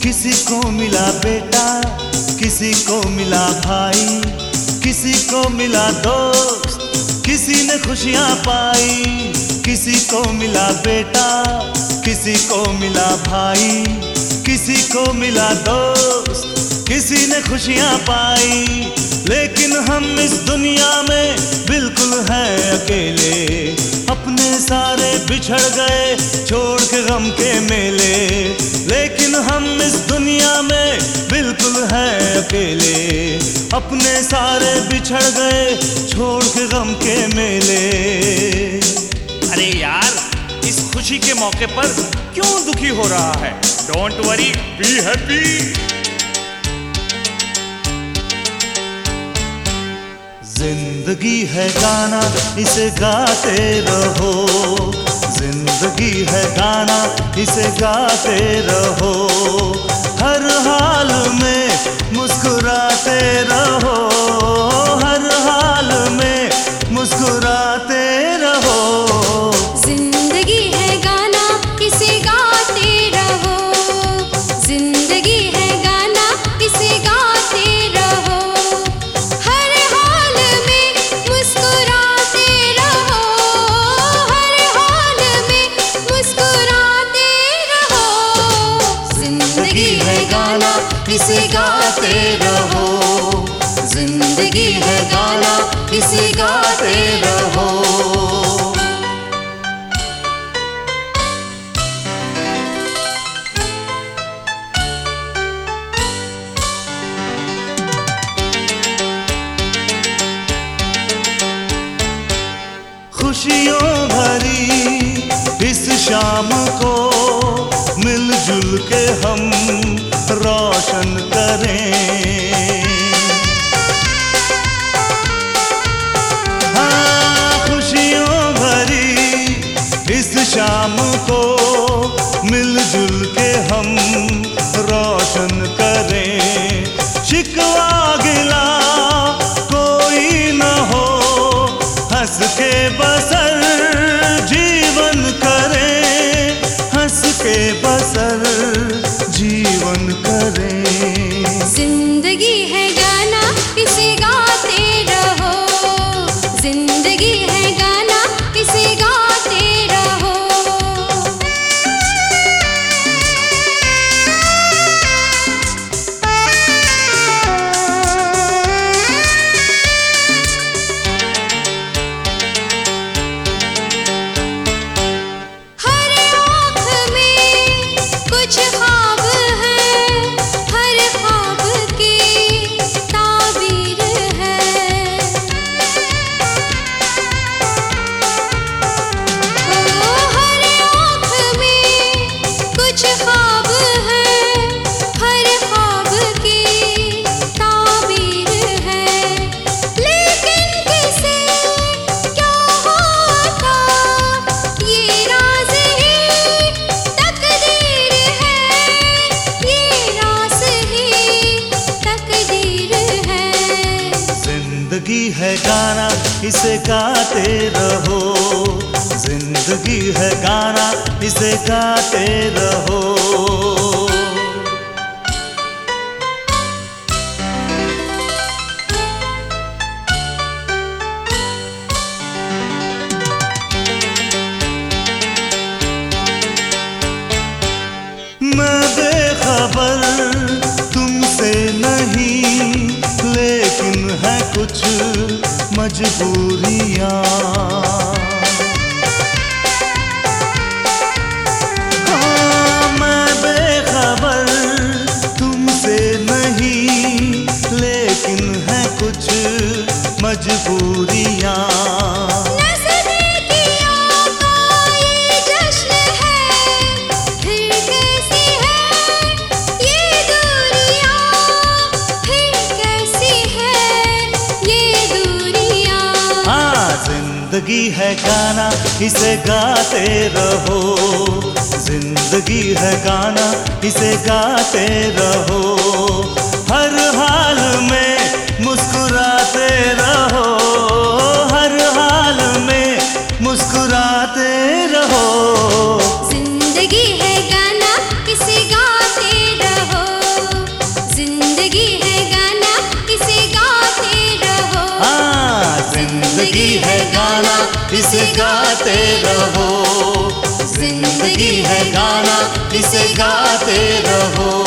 किसी को मिला बेटा, किसी को मिला भाई, किसी को मिला दोस्त, किसी ने खुशियाँ पाई। किसी को मिला बेटा, किसी को मिला भाई, किसी को मिला दोस्त, किसी ने खुशियाँ पाई। लेकिन हम इस दुनिया में बिल्कुल हैं अकेले, अपने सारे बिछड़ गए छोड़ के गम के मेले। लेकिन हम इस दुनिया में बिल्कुल हैं अकेले, अपने सारे बिछड़ गए छोड़ के गम के मेले। अरे यार, इस खुशी के मौके पर क्यों दुखी हो रहा है? Don't worry, be happy. जिंदगी है गाना, इसे गाते रहो। जिंदगी है गाना, इसे गाते रहो। हर हाल में मुस्कुराते रहो, हर हाल में मुस्कुराते रहो। जिंदगी है गाना, इसे गाते रहो। जिंदगी है गाना, इसे गाते रहो। हर हाल में मुस्कुराते रहो, हर हाल में मुस्कुराते रहो। जिंदगी है गाना, इसे गाते रहो। जिंदगी है गाना, इसे गाते रहो। खुशियों भरी इस शाम को मिलजुल के हम रोशन करें। हाँ, खुशियों भरी इस शाम को मिलजुल के हम रोशन करें। शिकवा गिला कोई न हो, हंस के बसर जीवन करें, हंस के बसर जीवन करें। जिंदगी है गाना, इसे गाते रहो। जिंदगी है गाना, इसे गाते रहो। कुछ ख्वाब है, हर ख्वाब की ताबीर है। ओ हर आँख में कुछ ख्वाब है, हर ख्वाब की ताबीर है। लेकिन किसे क्या होता ये राज ही तकदीर है, ये राज ही तकदीर है। जिंदगी है गाना, इसे गाते रहो। जिंदगी है गाना, इसे गाते रहो। मैं बेखबर तुमसे नहीं, लेकिन है कुछ मजबूरियाँ। हाँ, मैं बेखबर तुमसे नहीं, लेकिन है कुछ मजबूरियाँ। जिंदगी है गाना, इसे गाते रहो। जिंदगी है गाना, इसे गाते रहो। हर हाल में मुस्कुराते रहो, हर हाल में मुस्कुराते रहो। जिंदगी है गाना, इसे गाते रहो। इसे गाते रहो, जिंदगी है गाना, इसे गाते रहो।